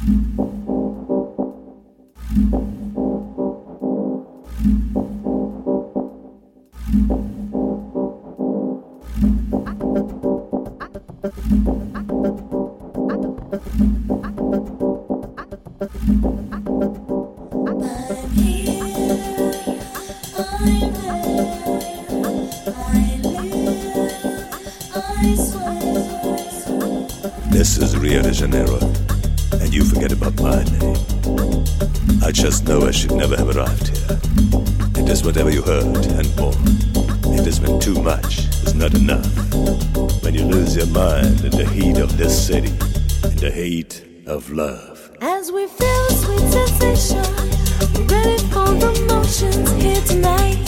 This is Rio de Janeiro, and you forget about my name. I just know I should never have arrived here. It is whatever you heard and more. It is when too much is not enough. When you lose your mind in the heat of this city, in the heat of love. As we feel a sweet sensation, we're ready for the motions here tonight.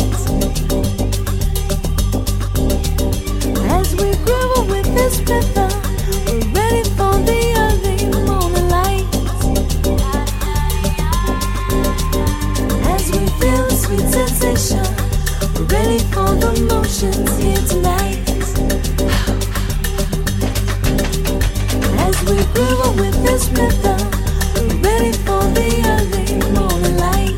As we groove with this rhythm, we're ready for the early morning light. As we feel a sweet sensation, we're ready for the motions here tonight. As we groove with this rhythm, we're ready for the early morning light.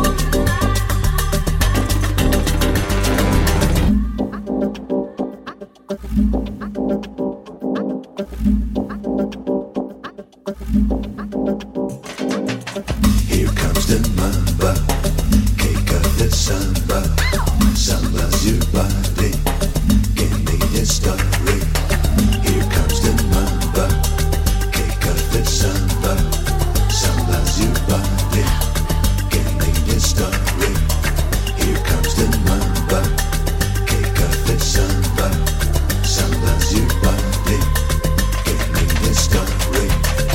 Here comes the mamba, cake of the samba. Samba's your body, give me the story. Here comes the mamba, cake of the samba. Samba's your body, give me the story. Here comes the mamba, cake of the samba. Samba's your body, give me the story.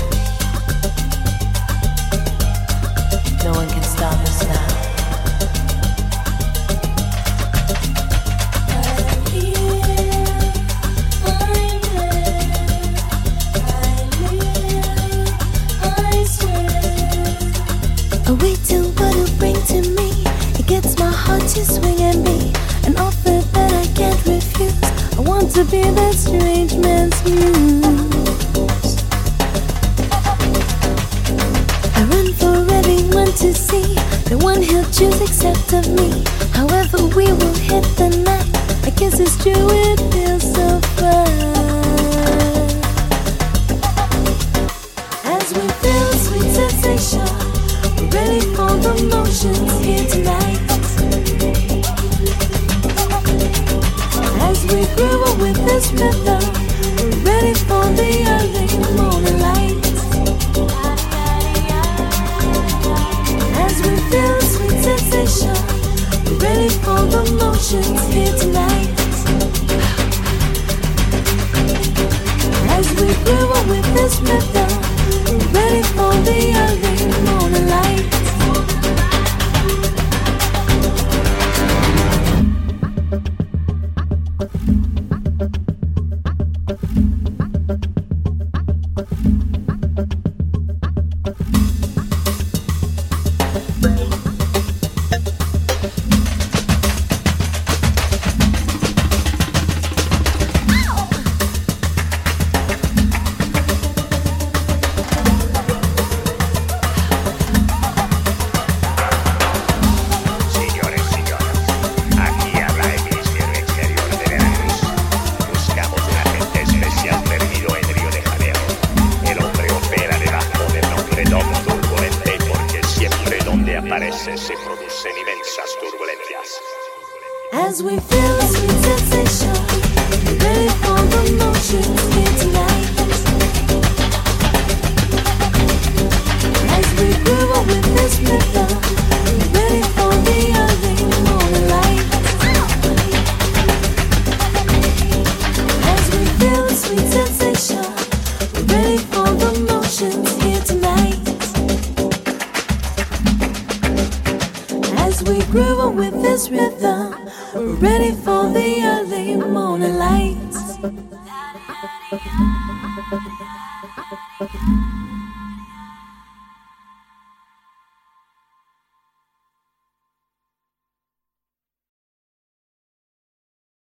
No one can stop us now. Wait till what you bring to me. It gets my heart to swing and be an offer that I can't refuse. I want to be that strange man's muse. I run for everyone to see, the one he'll choose except of me. However we will hit the night, I guess it's true, it feels so fun. As we feel sweet sensation, we're ready for the motions here tonight. As we groove with this rhythm, we're ready for the early morning light. As we feel sweet sensation, we're ready for the motions here tonight. As we groove with this rhythm, we're ready for the early morning light. As we feel a sweet sensation, we're ready for the motions here tonight. As we groove with this rhythm, we're ready for the early morning light. As we feel a sweet sensation, we're ready for the motions here tonight. As we groove with this rhythm, we're ready for the early morning lights.